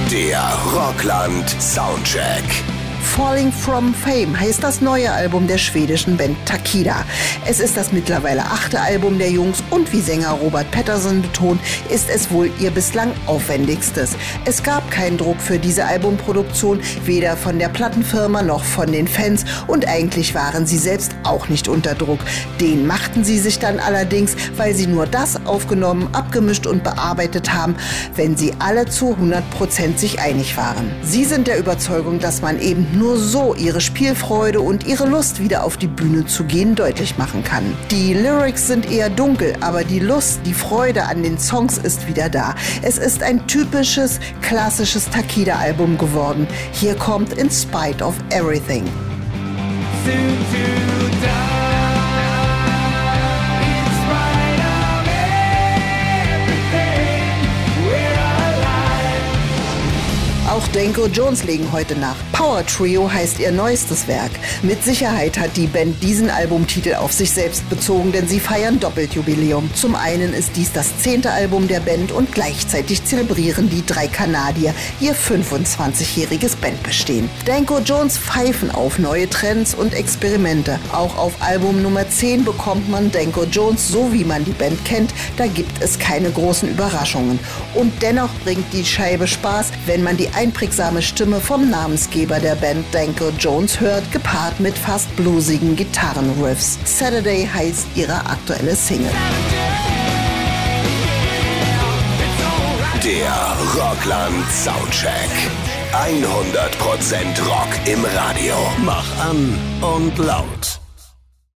Der Rockland Soundcheck. Falling from Fame heißt das neue Album der schwedischen Band Takida. Es ist das mittlerweile 8. Album der Jungs und wie Sänger Robert Pettersson betont, ist es wohl ihr bislang aufwendigstes. Es gab keinen Druck für diese Albumproduktion, weder von der Plattenfirma noch von den Fans und eigentlich waren sie selbst auch nicht unter Druck. Den machten sie sich dann allerdings, weil sie nur das aufgenommen, abgemischt und bearbeitet haben, wenn sie alle zu 100% sich einig waren. Sie sind der Überzeugung, dass man eben nur so ihre Spielfreude und ihre Lust, wieder auf die Bühne zu gehen, deutlich machen kann. Die Lyrics sind eher dunkel, aber die Lust, die Freude an den Songs ist wieder da. Es ist ein typisches, klassisches Takida-Album geworden. Hier kommt In Spite of Everything. Soon to die. Auch Danko Jones legen heute nach. Power Trio heißt ihr neuestes Werk. Mit Sicherheit hat die Band diesen Albumtitel auf sich selbst bezogen, denn sie feiern Doppeljubiläum. Zum einen ist dies das 10. Album der Band und gleichzeitig zelebrieren die 3 Kanadier ihr 25-jähriges Bandbestehen. Danko Jones pfeifen auf neue Trends und Experimente. Auch auf Album Nummer 10 bekommt man Danko Jones, so wie man die Band kennt. Da gibt es keine großen Überraschungen. Und dennoch bringt die Scheibe Spaß, wenn man die einprägsame Stimme vom Namensgeber der Band Danko Jones hört, gepaart mit fast bluesigen Gitarrenriffs. Saturday heißt ihre aktuelle Single. Der Rockland Soundcheck. 100% Rock im Radio. Mach an und laut.